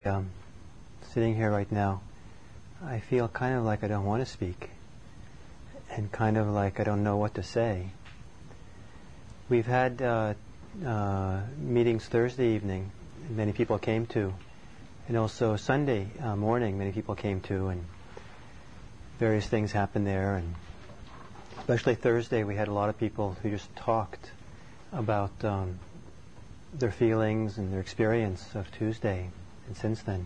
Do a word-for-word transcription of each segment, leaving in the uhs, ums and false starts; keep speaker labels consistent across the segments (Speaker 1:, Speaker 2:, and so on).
Speaker 1: Um, sitting here right now, I feel kind of like I don't want to speak, and kind of like I don't know what to say. We've had uh, uh, meetings Thursday evening, and many people came to, and also Sunday uh, morning, many people came to, and various things happened there. And especially Thursday, we had a lot of people who just talked about um, their feelings and their experience of Tuesday and since then.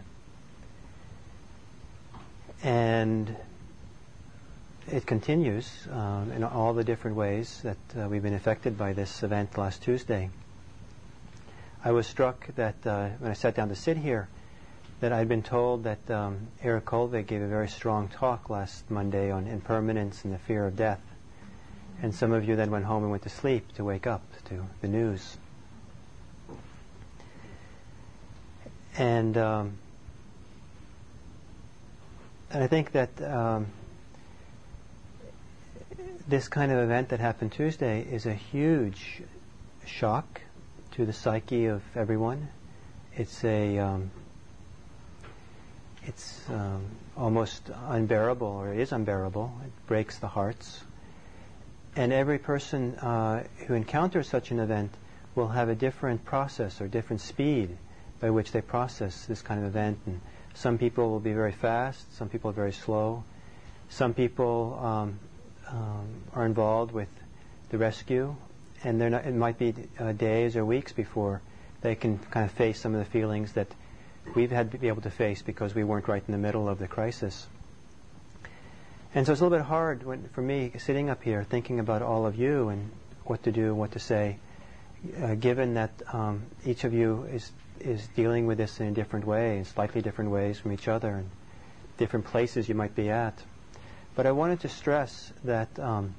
Speaker 1: And it continues um, in all the different ways that uh, we've been affected by this event last Tuesday. I was struck that uh, when I sat down to sit here, that I'd been told that um, Eric Kolvig gave a very strong talk last Monday on impermanence and the fear of death. And some of you then went home and went to sleep to wake up to the news. And um, and I think that um, this kind of event that happened Tuesday is a huge shock to the psyche of everyone. It's a um, it's um, almost unbearable, or it is unbearable. It breaks the hearts. And every person uh, who encounters such an event will have a different process or different speed by which they process this kind of event. And some people will be very fast, some people are very slow. Some people um, um, are involved with the rescue, and they're not, it might be uh, days or weeks before they can kind of face some of the feelings that we've had to be able to face because we weren't right in the middle of the crisis. And so it's a little bit hard when, for me, sitting up here thinking about all of you and what to do, what to say, uh, given that um, each of you is is dealing with this in a different way, in slightly different ways from each other, and different places you might be at. But I wanted to stress that um,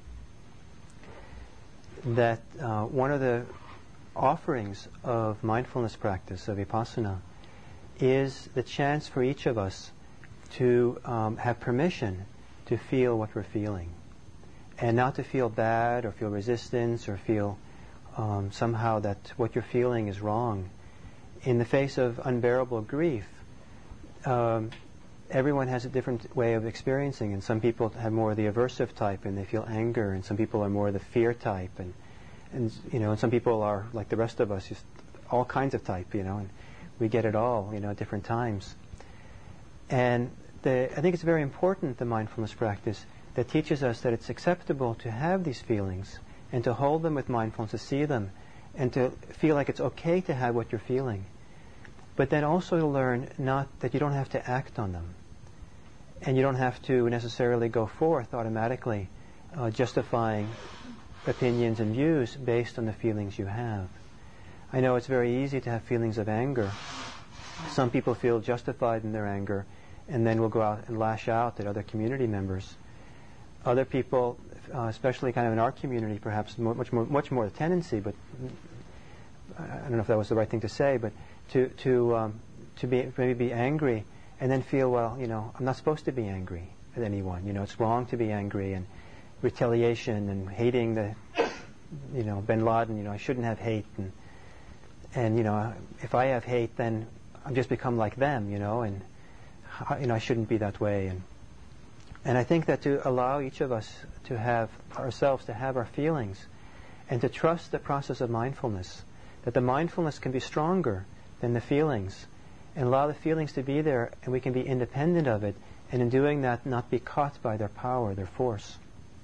Speaker 1: that uh, one of the offerings of mindfulness practice, of vipassana, is the chance for each of us to um, have permission to feel what we're feeling, and not to feel bad or feel resistance or feel um, somehow that what you're feeling is wrong. In the face of unbearable grief, um, everyone has a different way of experiencing, and some people have more of the aversive type and they feel anger, and some people are more of the fear type, and and you know, and some people are like the rest of us, just all kinds of type, you know, and we get it all, you know, at different times. And the, I think it's very important, the mindfulness practice, that teaches us that it's acceptable to have these feelings and to hold them with mindfulness, to see them, and to feel like it's okay to have what you're feeling. But then also to learn not that you don't have to act on them. And you don't have to necessarily go forth automatically uh, justifying opinions and views based on the feelings you have. I know it's very easy to have feelings of anger. Some people feel justified in their anger and then will go out and lash out at other community members. Other people, uh, especially kind of in our community, perhaps mo- much more, much more the tendency, but I don't know if that was the right thing to say, but to to um, to be maybe be angry and then feel, well, you know, I'm not supposed to be angry at anyone. You know, it's wrong to be angry, and retaliation and hating the, you know, Bin Laden. You know, I shouldn't have hate, and and you know, if I have hate, then I've just become like them. You know, and you know, I shouldn't be that way. And and I think that to allow each of us to have ourselves to have our feelings, and to trust the process of mindfulness, that the mindfulness can be stronger than the feelings, and allow the feelings to be there, and we can be independent of it, and in doing that not be caught by their power, their force.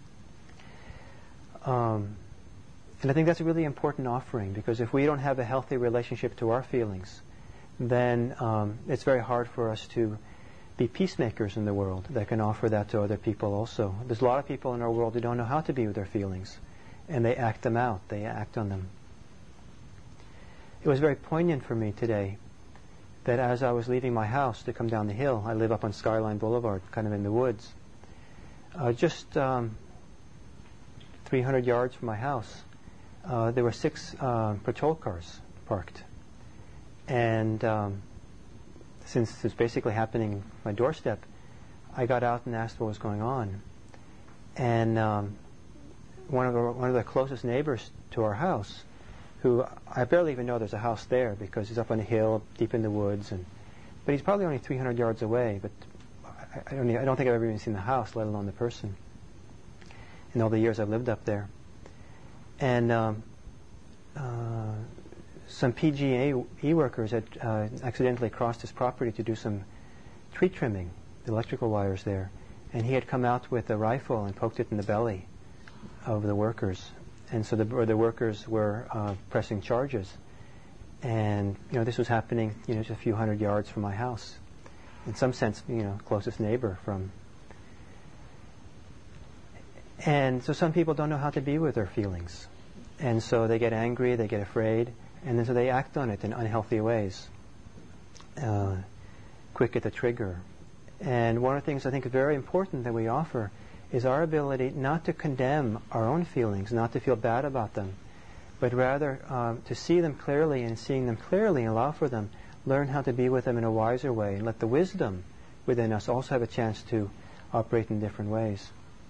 Speaker 1: Um, and I think that's a really important offering, because if we don't have a healthy relationship to our feelings, then um, it's very hard for us to be peacemakers in the world that can offer that to other people also. There's a lot of people in our world who don't know how to be with their feelings, and they act them out, they act on them. It was very poignant for me today that as I was leaving my house to come down the hill, I live up on Skyline Boulevard, kind of in the woods, uh, just um, three hundred yards from my house, uh, there were six uh, patrol cars parked. And um, since it's basically happening on my doorstep, I got out and asked what was going on. And um, one of the, one of the closest neighbors to our house, who I barely even know there's a house there because he's up on a hill deep in the woods, and but he's probably only three hundred yards away. But I, I, don't, I don't think I've ever even seen the house, let alone the person, in all the years I've lived up there. And um, uh, some P G and E workers had uh, accidentally crossed his property to do some tree trimming, the electrical wires there. And he had come out with a rifle and poked it in the belly of the workers. And so the, or the workers were uh, pressing charges. And, you know, this was happening, you know, just a few hundred yards from my house. In some sense, you know, closest neighbor from. And so some people don't know how to be with their feelings. And so they get angry, they get afraid, and then so they act on it in unhealthy ways. Uh, quick at the trigger. And one of the things I think is very important that we offer is our ability not to condemn our own feelings, not to feel bad about them, but rather um, to see them clearly, and seeing them clearly and allow for them, learn how to be with them in a wiser way, and let the wisdom within us also have a chance to operate in different ways.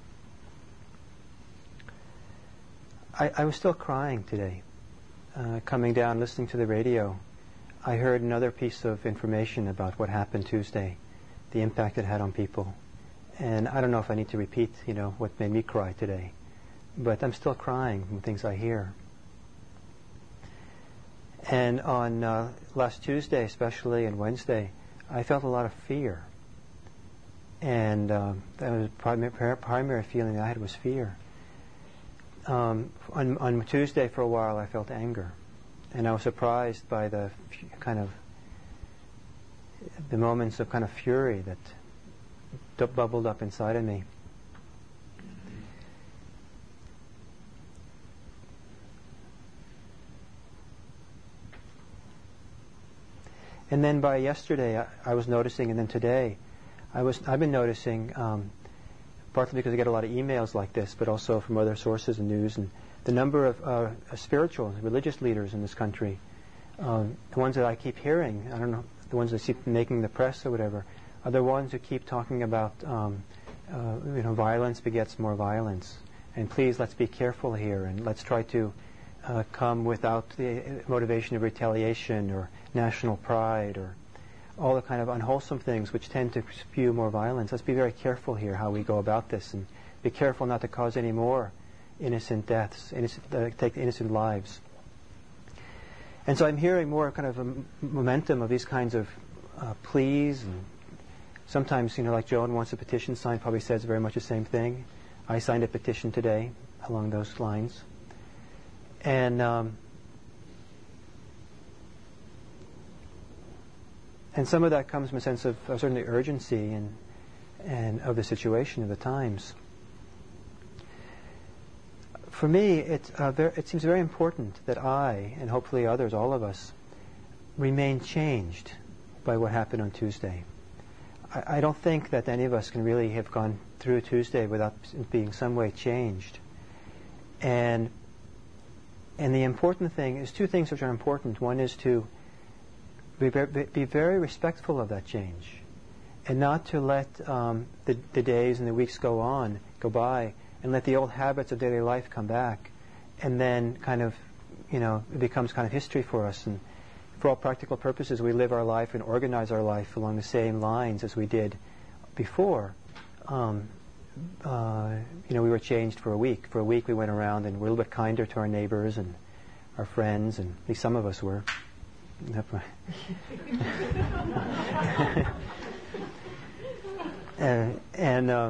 Speaker 1: I, I was still crying today. Uh, coming down, listening to the radio, I heard another piece of information about what happened Tuesday, the impact it had on people. And I don't know if I need to repeat, you know, what made me cry today, but I'm still crying from things I hear. And on uh, last Tuesday, especially, and Wednesday, I felt a lot of fear. And uh, that was the primary, primary feeling I had was fear. Um, on, on Tuesday, for a while, I felt anger. And I was surprised by the f- kind of the moments of kind of fury that d- bubbled up inside of me. And then by yesterday, I, I was noticing, and then today, I was I've been noticing, um, partly because I get a lot of emails like this, but also from other sources and news, and the number of uh, spiritual and religious leaders in this country, um, the ones that I keep hearing, I don't know, the ones that keep making the press or whatever, are the ones who keep talking about, um, uh, you know, violence begets more violence, and please let's be careful here, and let's try to uh, come without the motivation of retaliation or national pride or all the kind of unwholesome things which tend to spew more violence. Let's be very careful here how we go about this, and be careful not to cause any more innocent deaths, innocent, uh, take innocent lives. And so I'm hearing more kind of a m- momentum of these kinds of uh, pleas, and sometimes, you know, like Joan wants a petition signed, probably says very much the same thing. I signed a petition today along those lines. And um, and some of that comes from a sense of uh, certainly urgency and and of the situation of the times. For me, it, uh, ver- it seems very important that I, and hopefully others, all of us, remain changed by what happened on Tuesday. I, I don't think that any of us can really have gone through Tuesday without being some way changed. And and the important thing is two things which are important. One is to be very, be very respectful of that change, and not to let um, the, the days and the weeks go on, go by, and let the old habits of daily life come back, and then kind of, you know, it becomes kind of history for us. And for all practical purposes, we live our life and organize our life along the same lines as we did before. Um, uh, you know, we were changed for a week. For a week, we went around and were a little bit kinder to our neighbors and our friends, and at least some of us were. uh, and. Uh,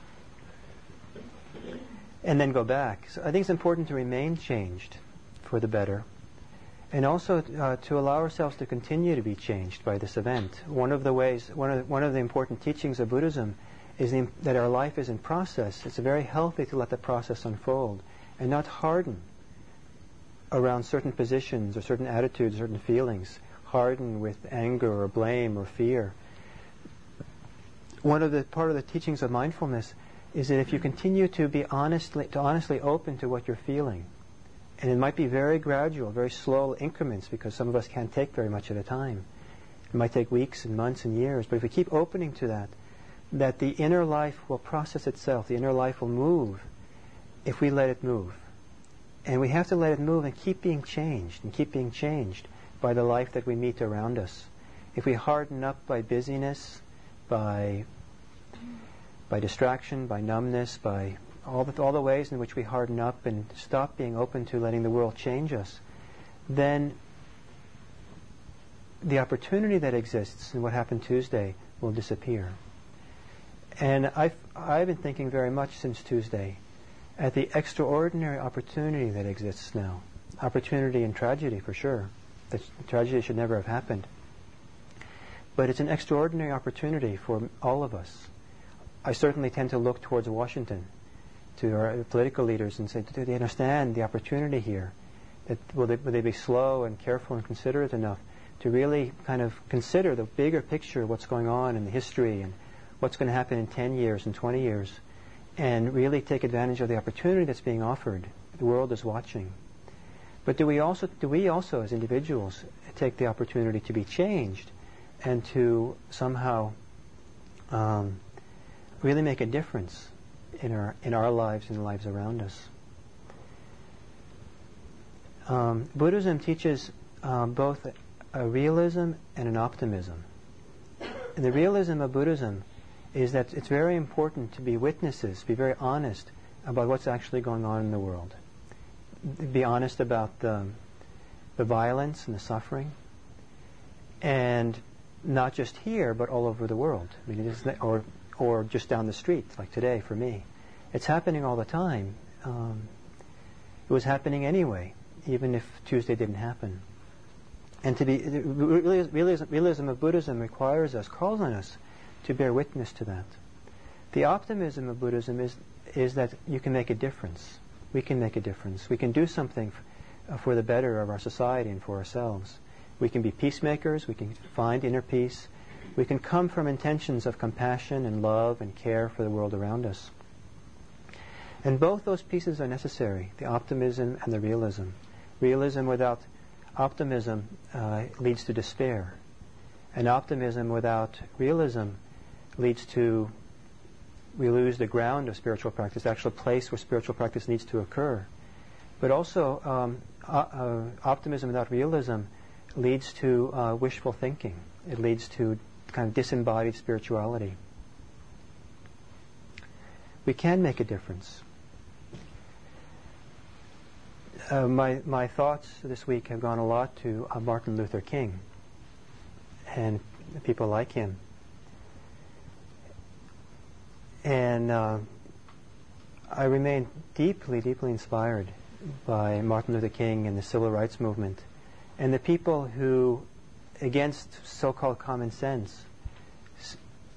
Speaker 1: and then go back. So I think it's important to remain changed for the better, and also uh, to allow ourselves to continue to be changed by this event. One of the ways, one of the, one of the important teachings of Buddhism is the, that our life is in process. It's very healthy to let the process unfold and not harden around certain positions or certain attitudes, certain feelings, harden with anger or blame or fear. One of the part of the teachings of mindfulness is that if you continue to be honestly, to honestly open to what you're feeling, and it might be very gradual, very slow increments, because some of us can't take very much at a time. It might take weeks and months and years, but if we keep opening to that, that the inner life will process itself, the inner life will move if we let it move. And we have to let it move and keep being changed, and keep being changed by the life that we meet around us. if we harden up by busyness, by by distraction, by numbness, by all the, all the ways in which we harden up and stop being open to letting the world change us, then the opportunity that exists in what happened Tuesday will disappear. And I've, I've been thinking very much since Tuesday at the extraordinary opportunity that exists now. Opportunity and tragedy, for sure. That tragedy should never have happened. But it's an extraordinary opportunity for all of us. I certainly tend to look towards Washington, to our political leaders, and say, do they understand the opportunity here? That will they, will they be slow and careful and considerate enough to really kind of consider the bigger picture of what's going on in the history and what's going to happen in ten years and twenty years, and really take advantage of the opportunity that's being offered? The world is watching. But do we also, do we also as individuals take the opportunity to be changed and to somehow um, really make a difference in our in our lives and the lives around us? Um, Buddhism teaches um, both a, a realism and an optimism. And the realism of Buddhism is that it's very important to be witnesses, be very honest about what's actually going on in the world. Be honest about the, the violence and the suffering, and not just here, but all over the world. I mean, it is, or or just down the street, like today for me. It's happening all the time. Um, it was happening anyway, even if Tuesday didn't happen. And to be realism, realism of Buddhism requires us, calls on us, to bear witness to that. The optimism of Buddhism is is that you can make a difference. We can make a difference. We can do something f- uh, for the better of our society and for ourselves. We can be peacemakers. We can find inner peace. We can come from intentions of compassion and love and care for the world around us. And both those pieces are necessary, the optimism and the realism. Realism without optimism uh, leads to despair. And optimism without realism leads to, we lose the ground of spiritual practice, the actual place where spiritual practice needs to occur. But also, um, uh, uh, optimism without realism leads to uh, wishful thinking. It leads to kind of disembodied spirituality. We can make a difference. Uh, my my thoughts this week have gone a lot to uh, Martin Luther King and people like him. And uh, I remain deeply, deeply inspired by Martin Luther King and the civil rights movement and the people who, against so-called common sense, s-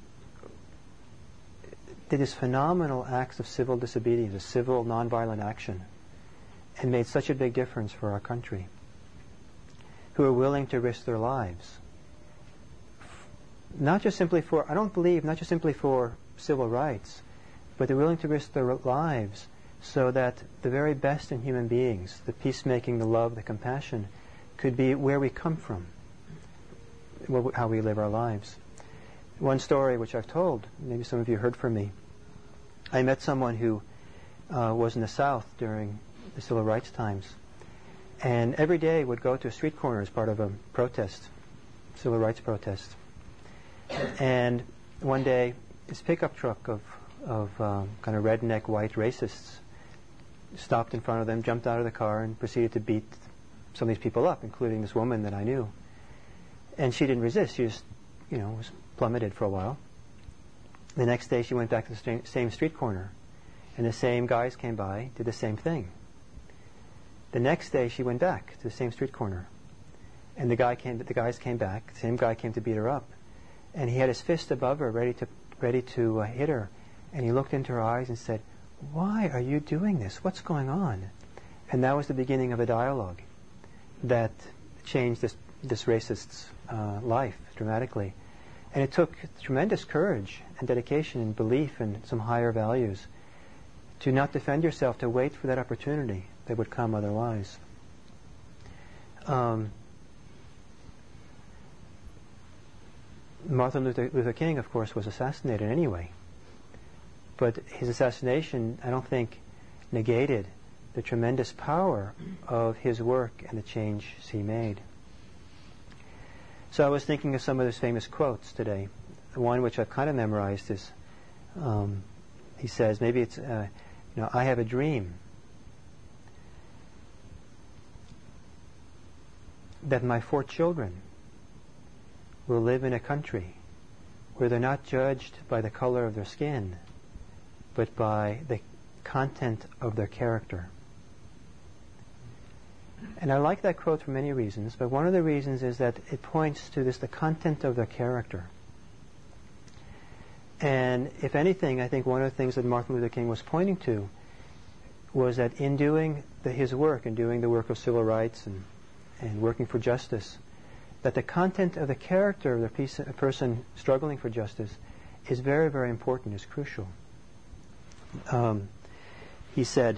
Speaker 1: did this phenomenal acts of civil disobedience, of civil nonviolent action, and made such a big difference for our country, who are willing to risk their lives. Not just simply for, I don't believe, not just simply for civil rights, but they're willing to risk their lives so that the very best in human beings, the peacemaking, the love, the compassion, could be where we come from, how we live our lives. One story which I've told, maybe some of you heard from me, I met someone who uh, was in the South during the civil rights times, and every day would go to a street corner as part of a protest, civil rights protest. And one day, this pickup truck of, of um, kind of redneck white racists stopped in front of them, jumped out of the car, and proceeded to beat some of these people up, including this woman that I knew. And she didn't resist. She just, you know, was plummeted for a while. The next day, she went back to the st- same street corner, and the same guys came by, did the same thing. The next day, she went back to the same street corner, and the guy came. The guys came back. The same guy came to beat her up, and he had his fist above her, ready to ready to uh, hit her. And he looked into her eyes and said, "Why are you doing this? What's going on?" And that was the beginning of a dialogue that changed this this racist's uh, life dramatically. And it took tremendous courage and dedication and belief in some higher values to not defend yourself, to wait for that opportunity that would come otherwise. Um, Martin Luther, Luther King, of course, was assassinated anyway. But his assassination, I don't think, negated the tremendous power of his work and the change he made. So I was thinking of some of his famous quotes today. The one which I've kind of memorized is, um, he says, maybe it's, uh, you know, I have a dream that my four children will live in a country where they're not judged by the color of their skin, but by the content of their character. And I like that quote for many reasons, but one of the reasons is that it points to this, the content of their character. And if anything, I think one of the things that Martin Luther King was pointing to was that in doing the, his work, in doing the work of civil rights and, and working for justice, that the content of the character of the piece, a person struggling for justice is very, very important, is crucial. Um, he said,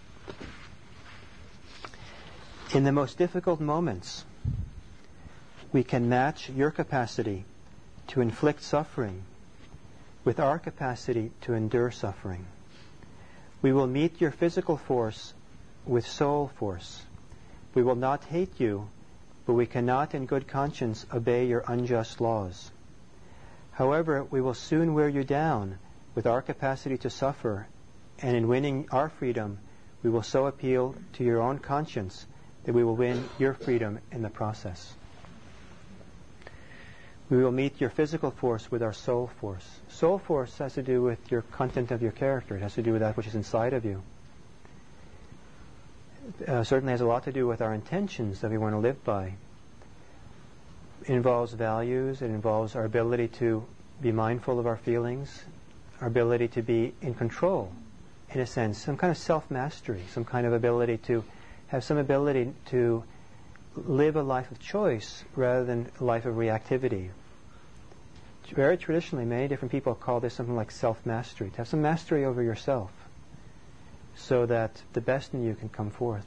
Speaker 1: in the most difficult moments, we can match your capacity to inflict suffering with our capacity to endure suffering. We will meet your physical force with soul force. We will not hate you, but we cannot in good conscience obey your unjust laws. However, we will soon wear you down with our capacity to suffer, and in winning our freedom, we will so appeal to your own conscience that we will win your freedom in the process. We will meet your physical force with our soul force. Soul force has to do with your content of your character. It has to do with that which is inside of you. Uh, certainly has a lot to do with our intentions that we want to live by. It involves values. It involves our ability to be mindful of our feelings, our ability to be in control, in a sense, some kind of self-mastery, some kind of ability to have some ability to live a life of choice rather than a life of reactivity. Very traditionally, many different people call this something like self-mastery, to have some mastery over yourself so that the best in you can come forth.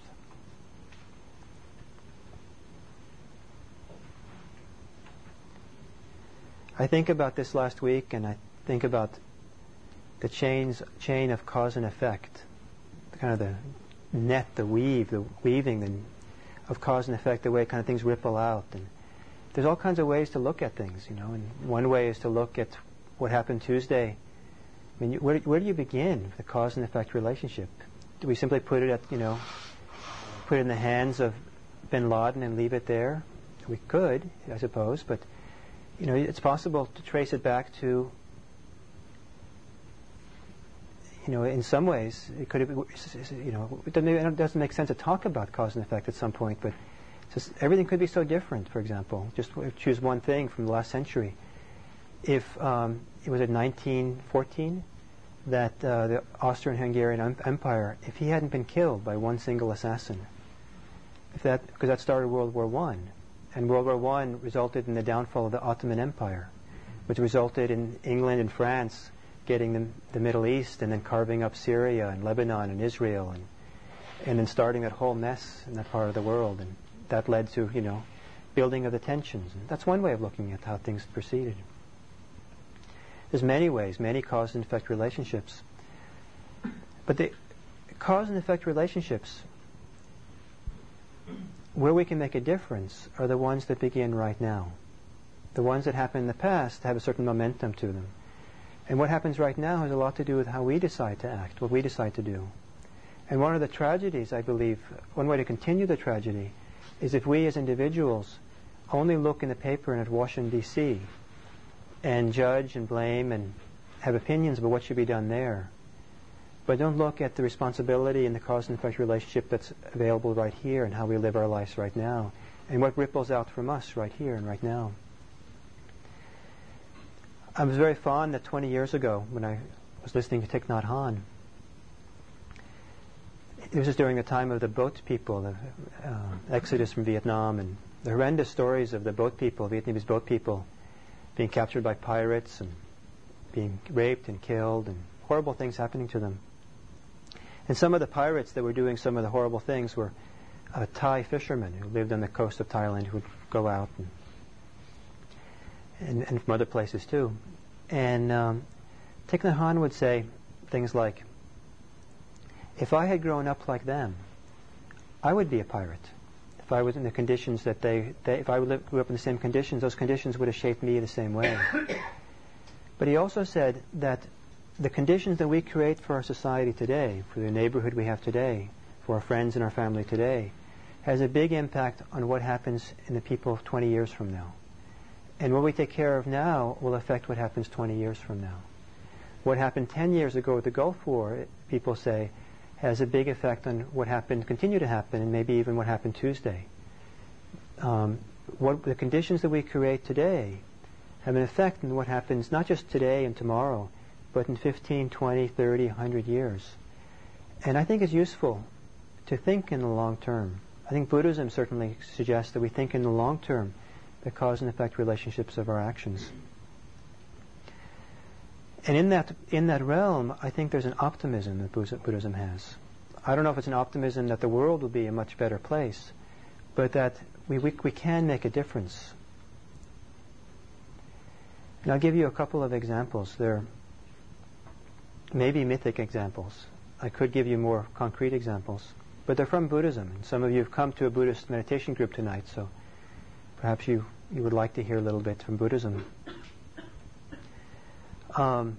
Speaker 1: I think about this last week, and I think about the chains, chain of cause and effect, the kind of the net, the weave, the weaving the, of cause and effect, the way kind of things ripple out. And there's all kinds of ways to look at things, you know. And one way is to look at what happened Tuesday. I mean, where, where do you begin the cause and effect relationship? Do we simply put it at, you know, put it in the hands of bin Laden and leave it there? We could, I suppose, but you know, it's possible to trace it back to, you know, in some ways, it could have, you know, it doesn't, it doesn't make sense to talk about cause and effect at some point, but just everything could be so different. For example, just choose one thing from the last century. If um, it was in nineteen fourteen that uh, the Austrian-Hungarian um, Empire, if he hadn't been killed by one single assassin, if that, because that started World War One, and World War One resulted in the downfall of the Ottoman Empire, which resulted in England and France getting the, the Middle East and then carving up Syria and Lebanon and Israel and and then starting that whole mess in that part of the world, and that led to, you know, building of the tensions. And that's one way of looking at how things proceeded. There's many ways, many cause and effect relationships. But the cause and effect relationships where we can make a difference are the ones that begin right now. The ones that happened in the past have a certain momentum to them. And what happens right now has a lot to do with how we decide to act, what we decide to do. And one of the tragedies, I believe, one way to continue the tragedy is if we as individuals only look in the paper and at Washington, D C and judge and blame and have opinions about what should be done there, but don't look at the responsibility and the cause and effect relationship that's available right here and how we live our lives right now and what ripples out from us right here and right now. I was very fond that twenty years ago when I was listening to Thich Nhat Hanh. This was during the time of the boat people, the uh, exodus from Vietnam, and the horrendous stories of the boat people, Vietnamese boat people, being captured by pirates and being raped and killed and horrible things happening to them. And some of the pirates that were doing some of the horrible things were uh, Thai fishermen who lived on the coast of Thailand who would go out and And, and from other places too. And um, Thich Nhat Hanh would say things like, if I had grown up like them, I would be a pirate. if I was in the conditions that they, they if I would live, grew up in the same conditions, those conditions would have shaped me the same way. But he also said that the conditions that we create for our society today, for the neighborhood we have today, for our friends and our family today, has a big impact on what happens in the people twenty years from now. And what we take care of now will affect what happens twenty years from now. What happened ten years ago with the Gulf War, people say, has a big effect on what happened, continue to happen, and maybe even what happened Tuesday. Um, what the conditions that we create today have an effect on what happens not just today and tomorrow, but in fifteen, twenty, thirty, one hundred years. And I think it's useful to think in the long term. I think Buddhism certainly suggests that we think in the long term, the cause and effect relationships of our actions. And in that in that realm, I think there's an optimism that Buddhism has. I don't know if it's an optimism that the world will be a much better place, but that we we, we can make a difference. And I'll give you a couple of examples. They're maybe mythic examples. I could give you more concrete examples, but they're from Buddhism. And some of you have come to a Buddhist meditation group tonight, so perhaps you, you would like to hear a little bit from Buddhism. Um,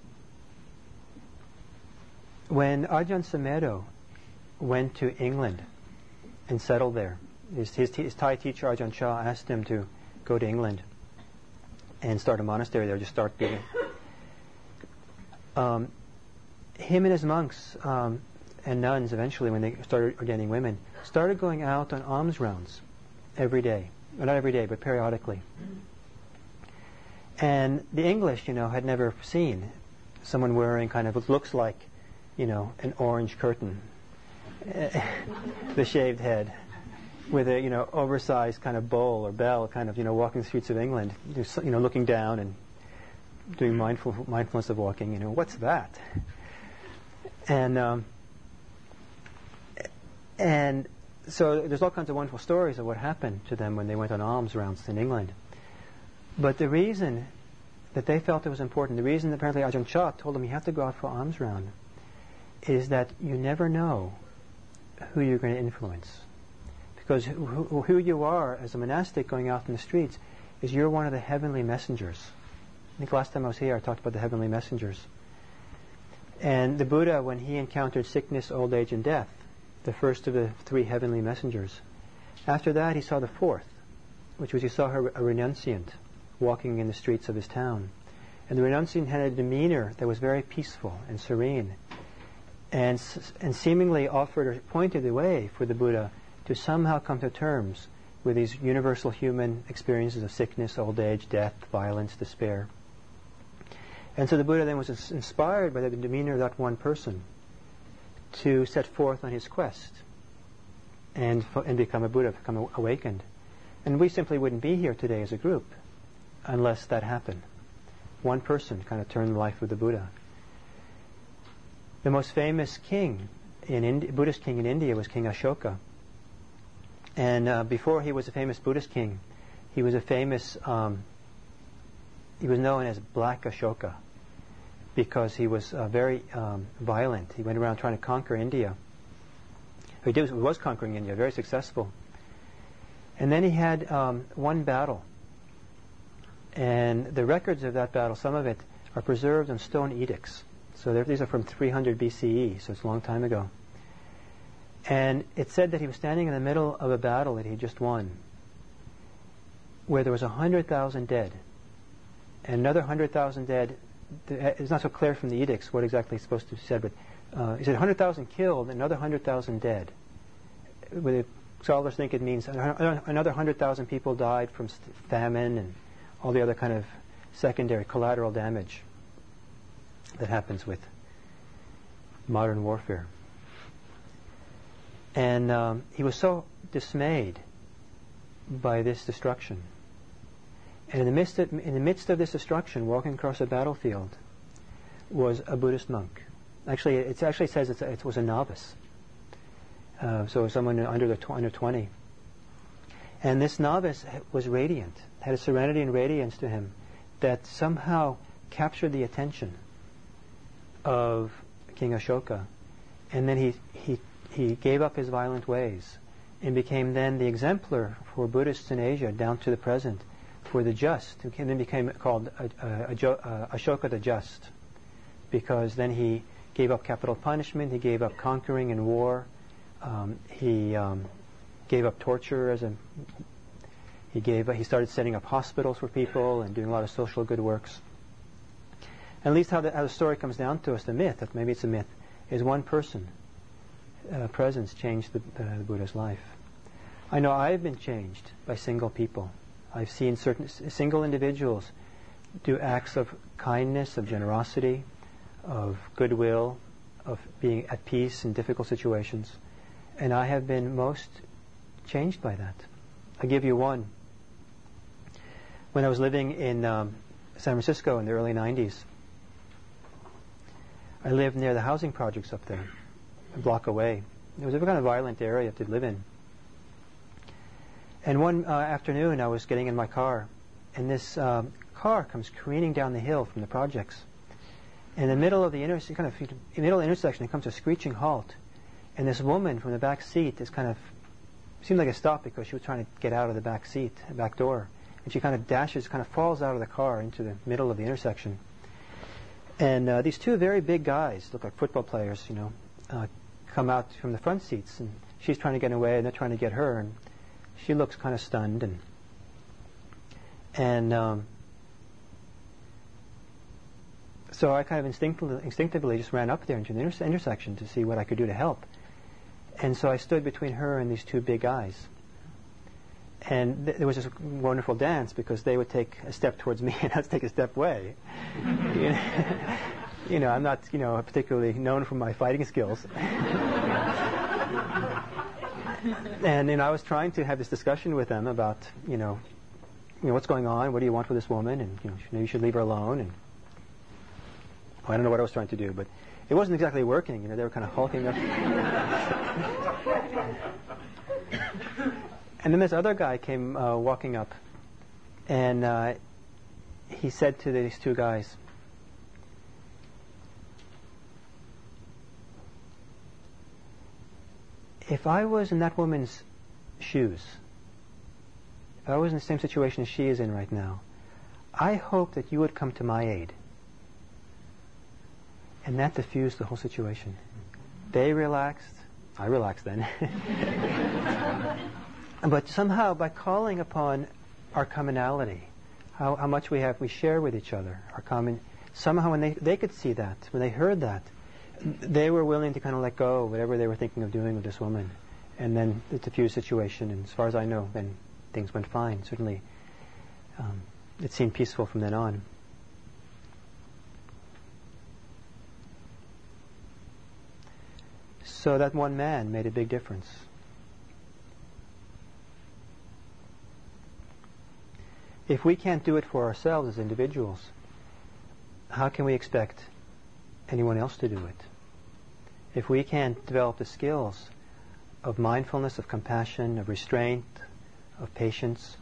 Speaker 1: when Ajahn Sumedho went to England and settled there, his, his, his Thai teacher Ajahn Chah asked him to go to England and start a monastery there, just start giving. Um, him and his monks um, and nuns, eventually, when they started ordaining women, started going out on alms rounds every day. Well, not every day, but periodically. And the English, you know, had never seen someone wearing kind of what looks like, you know, an orange curtain, the shaved head, with a, you know, oversized kind of bowl or bell, kind of, you know, walking the streets of England, you know, looking down and doing mindful mindfulness of walking. You know, what's that? And um, and so there's all kinds of wonderful stories of what happened to them when they went on alms rounds in England. But the reason that they felt it was important, the reason that apparently Ajahn Chah told them you have to go out for alms round, is that you never know who you're going to influence. Because who, who you are as a monastic going out in the streets is you're one of the heavenly messengers. I think last time I was here I talked about the heavenly messengers. And the Buddha, when he encountered sickness, old age, and death, the first of the three heavenly messengers, after that he saw the fourth, which was he saw her, a renunciant walking in the streets of his town. And the renunciant had a demeanor that was very peaceful and serene, and, and seemingly offered or pointed the way for the Buddha to somehow come to terms with these universal human experiences of sickness, old age, death, violence, despair. And so the Buddha then was inspired by the demeanor of that one person to set forth on his quest and, and become a Buddha, become awakened. And we simply wouldn't be here today as a group unless that happened. One person kind of turned the life of the Buddha. The most famous king, in Indi- Buddhist king in India was King Ashoka. And uh, before he was a famous Buddhist king, he was a famous, um, he was known as Black Ashoka because he was uh, very um, violent. He went around trying to conquer India. He, did, he was conquering India, very successful. And then he had um, one battle. And the records of that battle, some of it, are preserved on stone edicts. So these are from three hundred B C E, so it's a long time ago. And it said that he was standing in the middle of a battle that he just won, where there was one hundred thousand dead. And another one hundred thousand dead, it's not so clear from the edicts what exactly he's supposed to have said, but uh, he said one hundred thousand killed, another one hundred thousand dead. With scholars think it means another one hundred thousand people died from famine and all the other kind of secondary collateral damage that happens with modern warfare. And um, he was so dismayed by this destruction. And in the midst of, in the midst of this destruction, walking across a battlefield, was a Buddhist monk. Actually, it actually says it's a, it was a novice. Uh, so someone under the tw- under twenty. And this novice was radiant, had a serenity and radiance to him that somehow captured the attention of King Ashoka. And then he, he, he gave up his violent ways and became then the exemplar for Buddhists in Asia down to the present for the just, who then became called uh, uh, Ashoka the Just, because then he gave up capital punishment, he gave up conquering and war, um, he um, gave up torture as a he gave he started setting up hospitals for people and doing a lot of social good works. And at least how the, how the story comes down to us, the myth, that maybe it's a myth, is one person uh, presence changed the, the, the Buddha's life. I know I've been changed by single people. I've seen certain s- single individuals do acts of kindness, of generosity, of goodwill, of being at peace in difficult situations. And I have been most changed by that. I'll give you one. When I was living in um, San Francisco in the early nineties, I lived near the housing projects up there, a block away. It was a kind of violent area to live in. And one uh, afternoon I was getting in my car, and this um, car comes careening down the hill from the projects. In the middle of the inter- kind of in the middle of the intersection, it comes to a screeching halt, and this woman from the back seat is kind of seemed like a stop because she was trying to get out of the back seat, the back door, and she kind of dashes, kind of falls out of the car into the middle of the intersection. And uh, these two very big guys, look like football players, you know, uh, come out from the front seats, and she's trying to get away, and they're trying to get her, and she looks kind of stunned, and and um, so I kind of instinctively, instinctively just ran up there into the inter- intersection to see what I could do to help. And so I stood between her and these two big guys. And th- there was this wonderful dance because they would take a step towards me and I'd take a step away. you, know, you know, I'm not, you know, particularly known for my fighting skills. And you know, I was trying to have this discussion with them about, you know, you know, what's going on? What do you want with this woman? And you know, maybe you should leave her alone. And well, I don't know what I was trying to do, but it wasn't exactly working. You know, they were kind of hulking up. And then this other guy came uh, walking up, and uh, he said to these two guys, "If I was in that woman's shoes, if I was in the same situation as she is in right now, I hope that you would come to my aid." And that diffused the whole situation. They relaxed. I relaxed then. But somehow, by calling upon our commonality, how, how much we have, we share with each other, our common, somehow when they, they could see that, when they heard that, they were willing to kind of let go of whatever they were thinking of doing with this woman. And then the diffused situation, and as far as I know, then things went fine. Certainly, um, it seemed peaceful from then on. So that one man made a big difference. If we can't do it for ourselves as individuals, how can we expect anyone else to do it? If we can't develop the skills of mindfulness, of compassion, of restraint, of patience,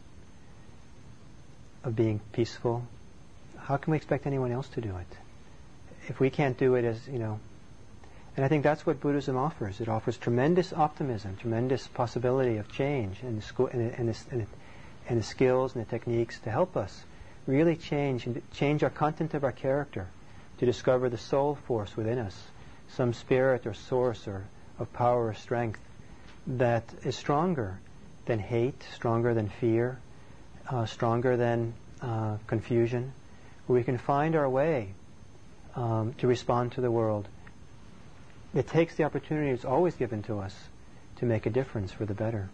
Speaker 1: of being peaceful, how can we expect anyone else to do it? If we can't do it as, you know, and I think that's what Buddhism offers. It offers tremendous optimism, tremendous possibility of change, and the, sco- and, the, and, the, and, the, and the skills and the techniques to help us really change and change our content of our character, to discover the soul force within us, some spirit or source or of power or strength that is stronger than hate, stronger than fear, uh, stronger than uh, confusion, where we can find our way um, to respond to the world. It takes the opportunity that's always given to us to make a difference for the better.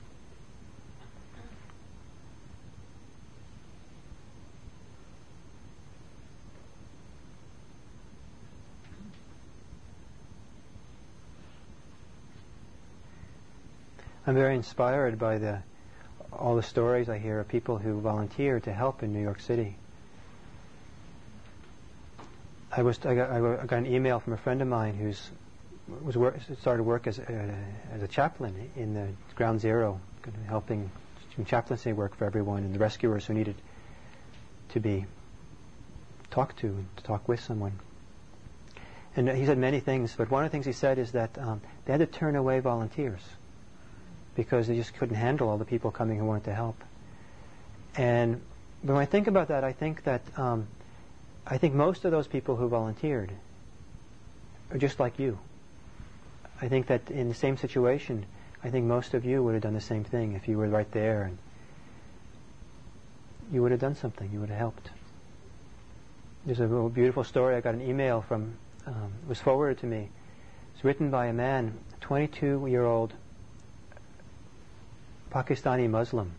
Speaker 1: I'm very inspired by the all the stories I hear of people who volunteer to help in New York City. I was I got, I got an email from a friend of mine who's was work, started work as a, as a chaplain in the Ground Zero, helping some chaplaincy work for everyone and the rescuers who needed to be talked to, to talk with someone. And he said many things, but one of the things he said is that um, they had to turn away volunteers because they just couldn't handle all the people coming who wanted to help. And when I think about that, I think that um, I think most of those people who volunteered are just like you. I think that in the same situation, I think most of you would have done the same thing if you were right there, and you would have done something. You would have helped. There's a real beautiful story. I got an email from, um, it was forwarded to me. It's written by a man, a twenty-two-year-old Pakistani Muslim,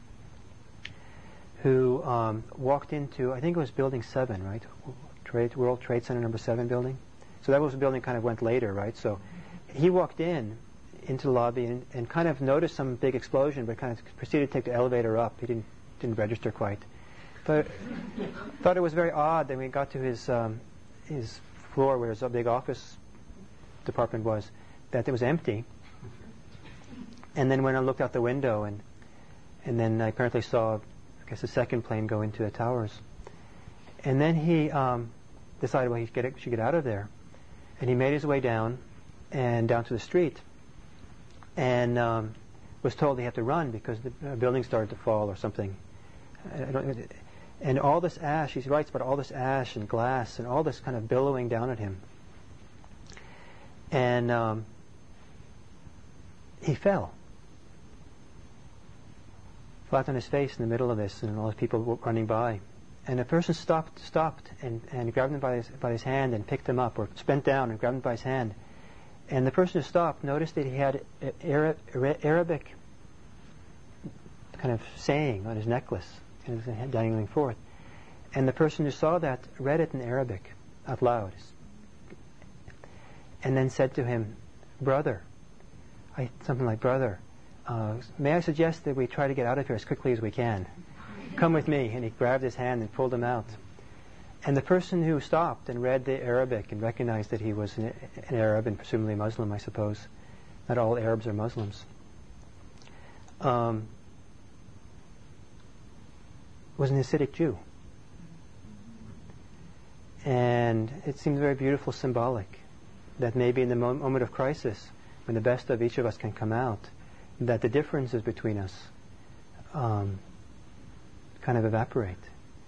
Speaker 1: who um, walked into, I think it was Building seven, right? Trade, World Trade Center number seven building. So that was the building kind of went later, right? So he walked in, into the lobby and, and kind of noticed some big explosion, but kind of proceeded to take the elevator up. He didn't didn't register quite. Thought, thought it was very odd. Then we got to his um, his floor where his big office department was, that it was empty. And then when I looked out the window, and and then I apparently saw, I guess, a second plane go into the towers. And then he um, decided, well, he should get, should get out of there. And he made his way down, and down to the street, and um, was told he had to run because the uh, building started to fall or something. I don't, and all this ash, he writes about all this ash and glass and all this kind of billowing down at him. And um, he fell. Flat on his face in the middle of this, and all these people were running by. And a person stopped stopped and, and grabbed him by his, by his hand and picked him up, or bent down and grabbed him by his hand. And the person who stopped noticed that he had Arab, Arabic kind of saying on his necklace, and his head dangling forth. And the person who saw that read it in Arabic out loud, and then said to him, "Brother," I, something like, "Brother, uh, may I suggest that we try to get out of here as quickly as we can? Come with me." And he grabbed his hand and pulled him out. And the person who stopped and read the Arabic and recognized that he was an, an Arab and presumably Muslim, I suppose. Not all Arabs are Muslims. Um, was an Hasidic Jew. And it seems very beautiful, symbolic, that maybe in the mo- moment of crisis, when the best of each of us can come out, that the differences between us um, kind of evaporate.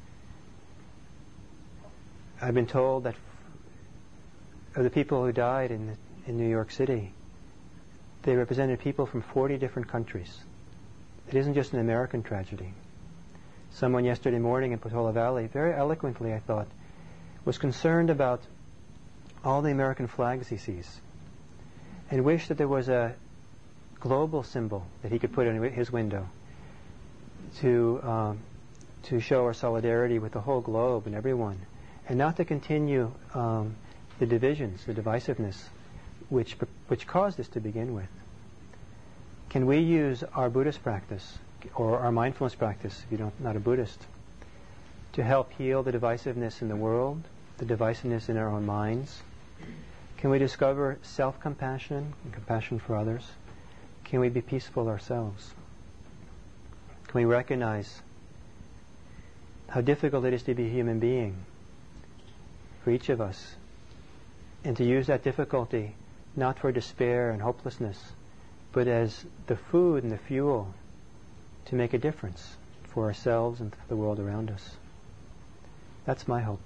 Speaker 1: I've been told that of the people who died in in New York City, they represented people from forty different countries. It isn't just an American tragedy. Someone yesterday morning in Portola Valley, very eloquently, I thought, was concerned about all the American flags he sees, and wished that there was a global symbol that he could put in his window to um, to show our solidarity with the whole globe and everyone. And not to continue um, the divisions, the divisiveness, which which caused this to begin with. Can we use our Buddhist practice, or our mindfulness practice, if you're not a Buddhist, to help heal the divisiveness in the world, the divisiveness in our own minds? Can we discover self-compassion and compassion for others? Can we be peaceful ourselves? Can we recognize how difficult it is to be a human being for each of us, and to use that difficulty not for despair and hopelessness, but as the food and the fuel to make a difference for ourselves and for the world around us? That's my hope.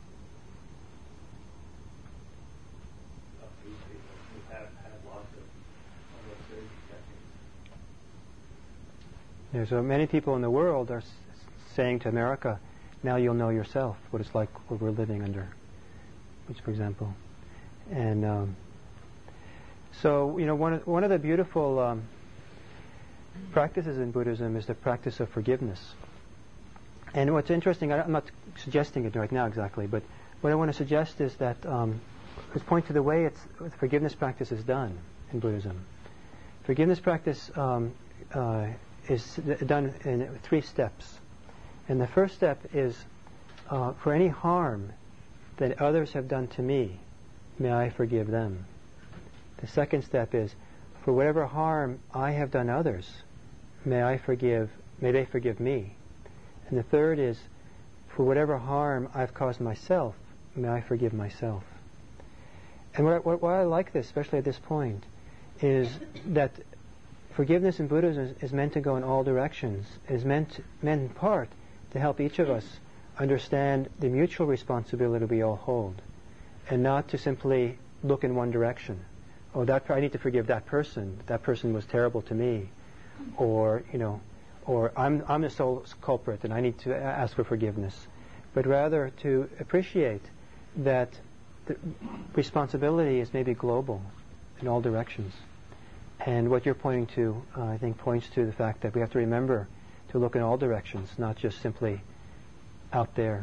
Speaker 1: There's so many people in the world are s- saying to America, "Now you'll know yourself what it's like what we're living under," which, for example, and um, so you know one of, one of the beautiful um, practices in Buddhism is the practice of forgiveness. And what's interesting, I, I'm not suggesting it right now exactly, but what I want to suggest is that um, let's point to the way it's the forgiveness practice is done in Buddhism. Forgiveness practice um, uh, is done in three steps. And the first step is, uh, for any harm that others have done to me, may I forgive them. The second step is, for whatever harm I have done others, may I forgive, may they forgive me. And the third is, for whatever harm I've caused myself, may I forgive myself. And what, what, why I like this, especially at this point, is that forgiveness in Buddhism is, is meant to go in all directions. It is meant, meant in part to help each of us understand the mutual responsibility we all hold, and not to simply look in one direction. Oh, that per- I need to forgive that person. That person was terrible to me, or you know, or I'm I'm the sole culprit, and I need to ask for forgiveness. But rather to appreciate that the responsibility is maybe global in all directions. And what you're pointing to, uh, I think, points to the fact that we have to remember to look in all directions, not just simply out there.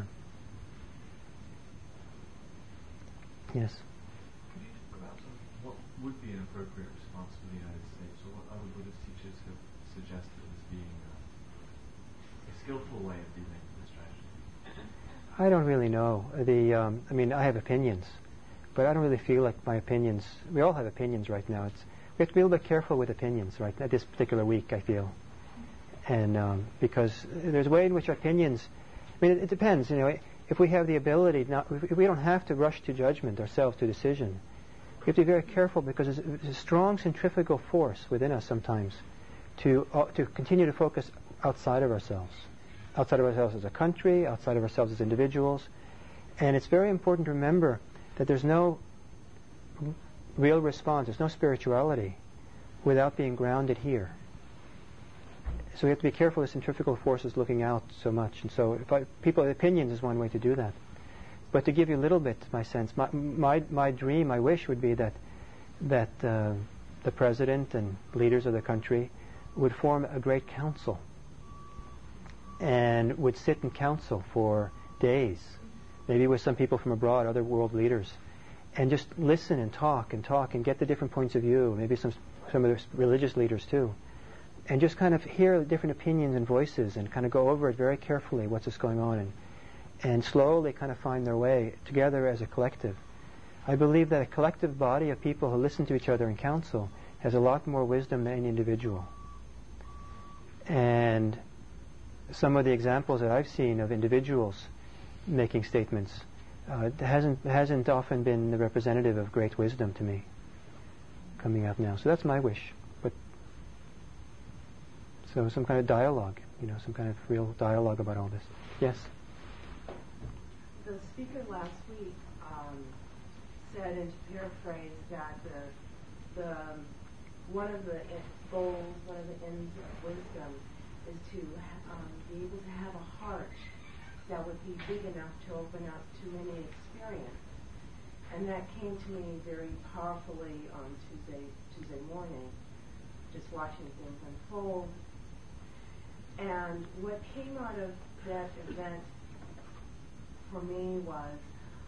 Speaker 1: Yes?
Speaker 2: Could you talk about some, what would be an appropriate response for the United States, or what other Buddhist teachers have suggested as being a, a skillful way of dealing with this tragedy?
Speaker 1: I don't really know. The um, I mean, I have opinions, but I don't really feel like my opinions. We all have opinions right now. It's we have to be a little bit careful with opinions, right? At this particular week, I feel, and um, because there's a way in which opinions. I mean, it, it depends. You know, if we have the ability, not if we don't have to rush to judgment ourselves, to decision. We have to be very careful because there's a, there's a strong centrifugal force within us sometimes to uh, to continue to focus outside of ourselves. Outside of ourselves as a country, outside of ourselves as individuals. And it's very important to remember that there's no real response, there's no spirituality without being grounded here. So we have to be careful of centrifugal forces looking out so much. And so if I, people's opinions is one way to do that. But to give you a little bit, my sense, my my, my dream, my wish would be that, that uh, the president and leaders of the country would form a great council and would sit in council for days, maybe with some people from abroad, other world leaders, and just listen and talk and talk and get the different points of view, maybe some some of the religious leaders too, and just kind of hear the different opinions and voices and kind of go over it very carefully, what's this going on, and, and slowly kind of find their way together as a collective. I believe that a collective body of people who listen to each other in council has a lot more wisdom than any individual. And some of the examples that I've seen of individuals making statements uh, hasn't hasn't often been the representative of great wisdom to me coming out now. So that's my wish. But so some kind of dialogue, you know, some kind of real dialogue about all this. Yes?
Speaker 3: The speaker last week um, said, and to paraphrase, that the the one of the goals, one of the ends of wisdom is to um, be able to have a heart that would be big enough to open up to any experience. And that came to me very powerfully on Tuesday Tuesday morning, just watching things unfold. And what came out of that event for me was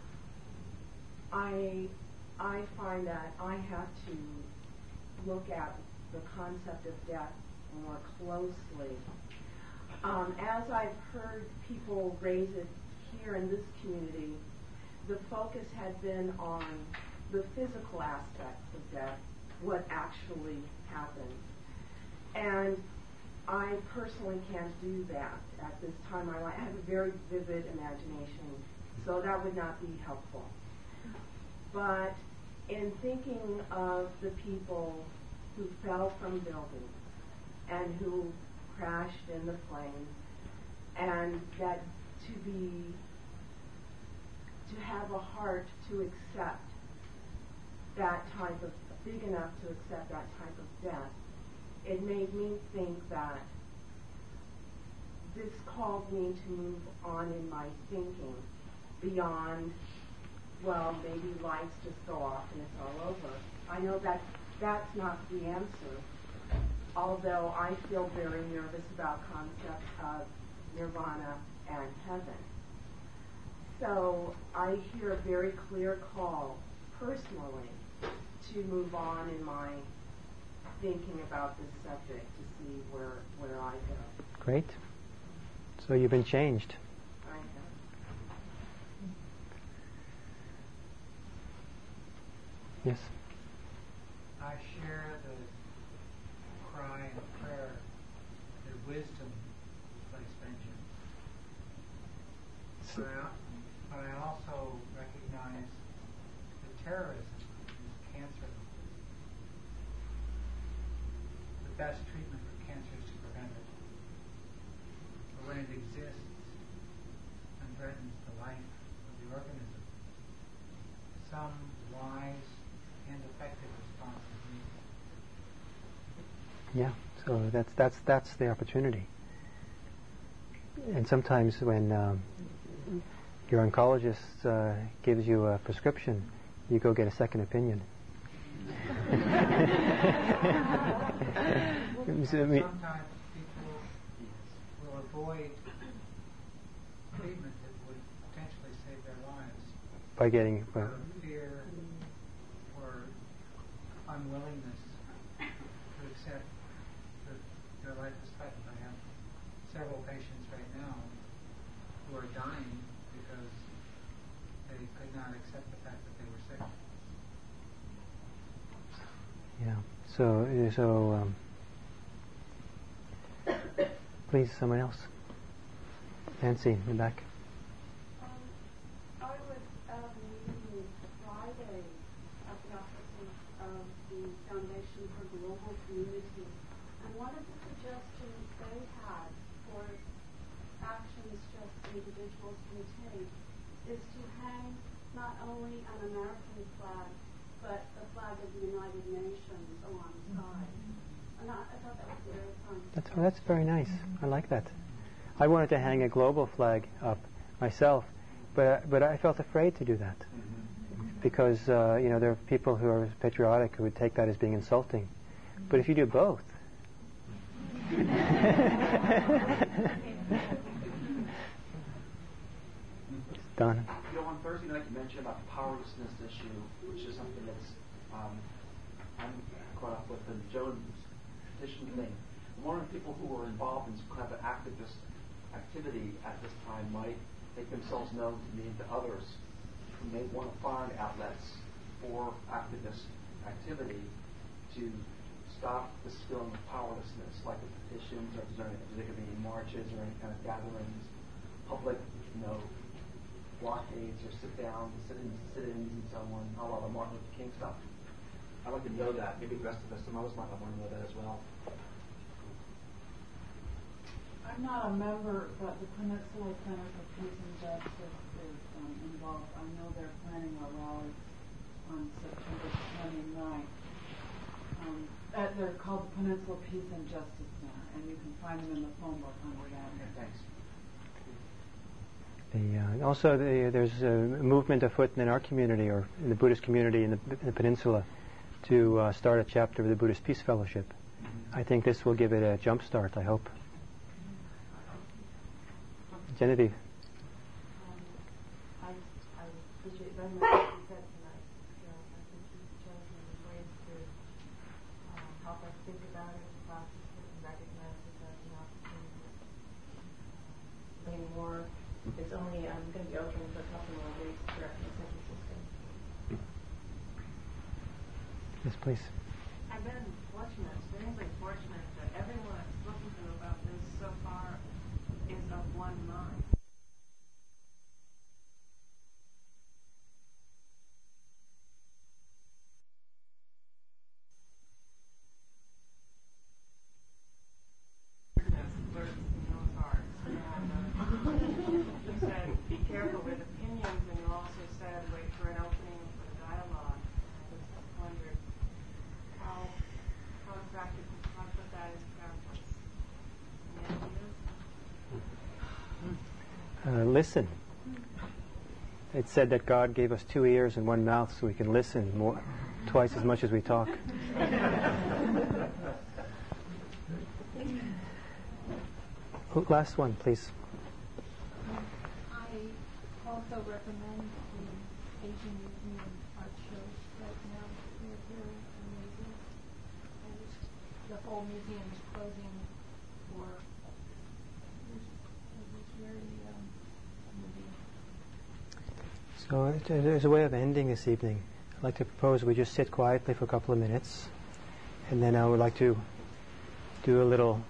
Speaker 3: I I find that I have to look at the concept of death more closely. Um, as I've heard people raise it here in this community, the focus had been on the physical aspects of death, what actually happens. And I personally can't do that at this time in my life. I have a very vivid imagination, so that would not be helpful. But in thinking of the people who fell from buildings and who crashed in the flames, and that to be, to have a heart to accept that type of, big enough to accept that type of death, it made me think that this called me to move on in my thinking beyond, well, maybe lights just go off and it's all over. I know that that's not the answer, although I feel very nervous about concepts of nirvana and heaven. So I hear a very clear call, personally, to move on in my thinking about this subject to see where where I go.
Speaker 1: Great. So you've been changed.
Speaker 3: I have.
Speaker 1: Yes.
Speaker 4: I share the cry and prayer that wisdom replace vengeance. But I, but I also recognize the terrorism is cancer. The best treatment for cancer is to prevent it. But when it exists and threatens the life of the organism, some wise and effective response is needed.
Speaker 1: Yeah, so that's that's that's the opportunity. And sometimes when um, your oncologist uh, gives you a prescription, you go get a second opinion. So, I mean,
Speaker 4: sometimes people will avoid treatment that would potentially save their lives
Speaker 1: by getting
Speaker 4: out
Speaker 1: uh,
Speaker 4: of fear or unwillingness to accept that their life is threatened. I have several patients right now who are dying because they could not accept the fact that they were sick.
Speaker 1: yeah. So uh, so um, please, someone else. Nancy in the back.
Speaker 5: Um, I was at a meeting Friday at the offices of the Foundation for Global Community, and one of the suggestions they had for actions just individuals can take is to hang not only an American flag, but the flag of the United Nations alongside. And I, I thought that was very fun.
Speaker 1: That's oh, that's very nice. I like that. I wanted to hang a global flag up myself, but but I felt afraid to do that because uh, you know there are people who are patriotic who would take that as being insulting. But if you do both. Done.
Speaker 6: You know, on Thursday night you mentioned about the powerlessness issue, which is something that's um, I'm caught up with, the Jones petition thing. One of the people who were involved in some kind of activist activity at this time might make themselves known to me and to others who may want to find outlets for activist activity to stop this feeling of powerlessness, like the petitions, or if there could be any marches or any kind of gatherings, public, you know, blockades or sit down, sit-ins, sit-ins and so on, a la the Martin Luther King stuff. I'd like to know that. Maybe the rest of us, some others might want to know that as well.
Speaker 7: I'm not a member, but the Peninsula Center for Peace and Justice is um, involved. I know they're planning a rally on September twenty-ninth. Um, uh, they're called the Peninsula Peace and Justice Center, and you can find them in the phone book under that.
Speaker 6: Okay, thanks.
Speaker 1: The, uh, also, the, there's a movement afoot in our community, or in the Buddhist community in the, in the peninsula, to uh, start a chapter of the Buddhist Peace Fellowship. I think this will give it a jump start, I hope. Genevieve.
Speaker 8: Um, I, I appreciate very much what you said tonight. You know, I think you've chosen ways to uh, help us think about it, process it, and recognize it as an opportunity. Uh, learning more. It's only um, going to be open for a couple more weeks throughout the second system.
Speaker 1: Yes, please.
Speaker 9: I've been fortunate, strangely fortunate, that everyone I've spoken to about this so far is of one mind. Lurks in those hearts. And uh, you said be careful with opinions, and you also said wait for an opening for the dialogue. And I just wondered how how effective how to put that into practice. Any ideas?
Speaker 1: Uh, listen. It said that God gave us two ears and one mouth so we can listen more, twice as much as we talk. Last one, please.
Speaker 5: I also recommend the Asian Museum art shows right now. They're very amazing. And the whole museum is closing for this very um, movie.
Speaker 1: So, as a way of ending this evening, I'd like to propose we just sit quietly for a couple of minutes, and then I would like to do a little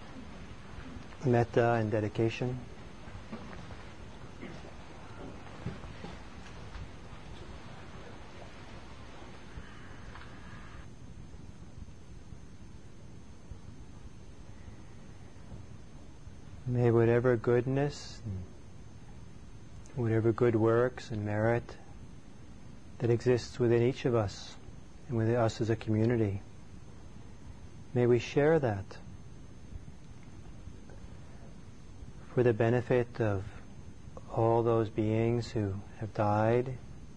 Speaker 1: metta and dedication. May whatever goodness, whatever good works and merit that exists within each of us and within us as a community, may we share that for the benefit of all those beings who have died,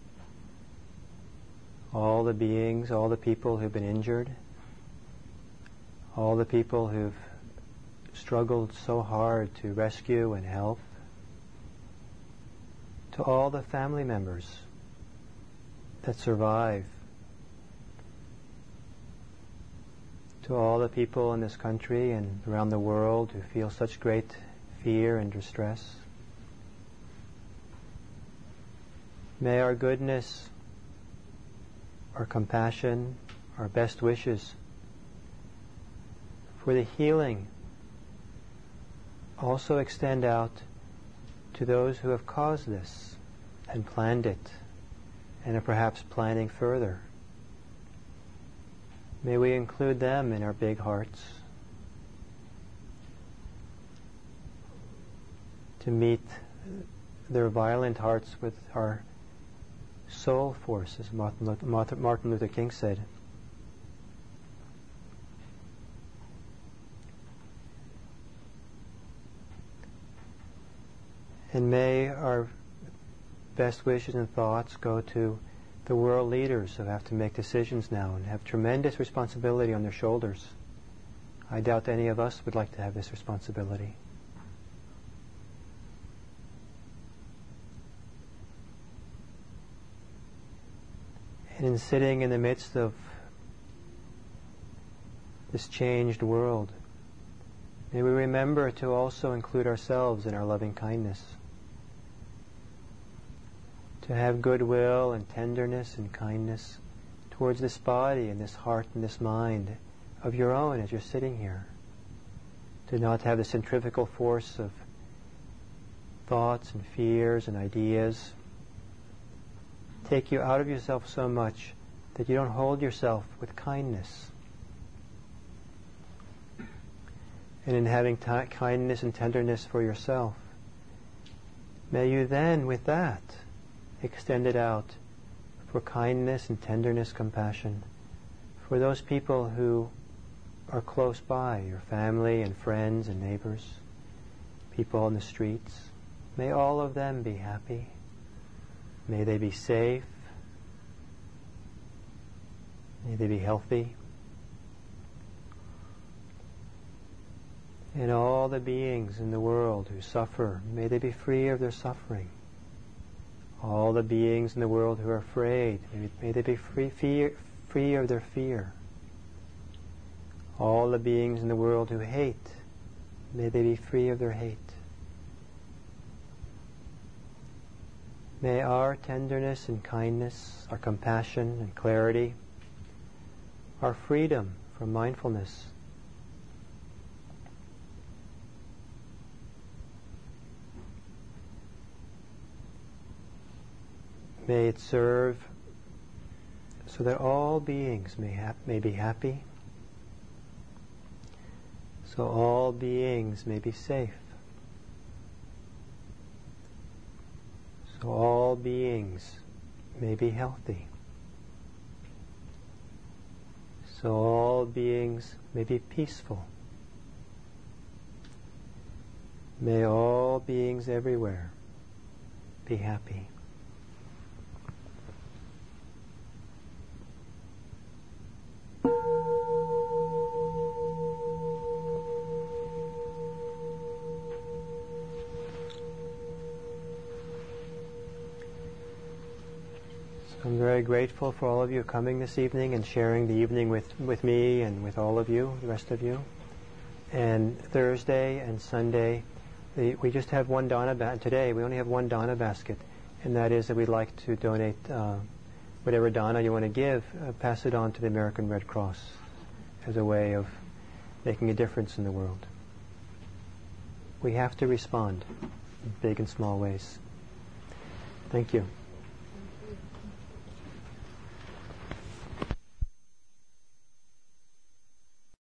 Speaker 1: all the beings, all the people who've been injured, all the people who've struggled so hard to rescue and help, to all the family members that survive, to all the people in this country and around the world who feel such great fear and distress. May our goodness, our compassion, our best wishes for the healing also extend out to those who have caused this and planned it and are perhaps planning further. May we include them in our big hearts to meet their violent hearts with our soul force, as Martin Luther, Martin Luther King said. And may our best wishes and thoughts go to the world leaders who have to make decisions now and have tremendous responsibility on their shoulders. I doubt any of us would like to have this responsibility. And in sitting in the midst of this changed world, may we remember to also include ourselves in our loving kindness, to have goodwill and tenderness and kindness towards this body and this heart and this mind of your own as you're sitting here, to not have the centrifugal force of thoughts and fears and ideas take you out of yourself so much that you don't hold yourself with kindness. And in having t- kindness and tenderness for yourself, may you then, with that, extend it out for kindness and tenderness, compassion for those people who are close by, your family and friends and neighbors, people on the streets. May all of them be happy. May they be safe. May they be healthy. And all the beings in the world who suffer, may they be free of their suffering. All the beings in the world who are afraid, may, may they be free, fear, free of their fear. All the beings in the world who hate, may they be free of their hate. May our tenderness and kindness, our compassion and clarity, our freedom from mindfulness, may it serve so that all beings may, ha- may be happy, so all beings may be safe, so all beings may be healthy, so all beings may be peaceful. May all beings everywhere be happy. I'm very grateful for all of you coming this evening and sharing the evening with, with me and with all of you, the rest of you. And Thursday and Sunday, the, we just have one dana basket. Today, we only have one dana basket, and that is that we'd like to donate uh, whatever dana you want to give, uh, pass it on to the American Red Cross as a way of making a difference in the world. We have to respond in big and small ways. Thank you.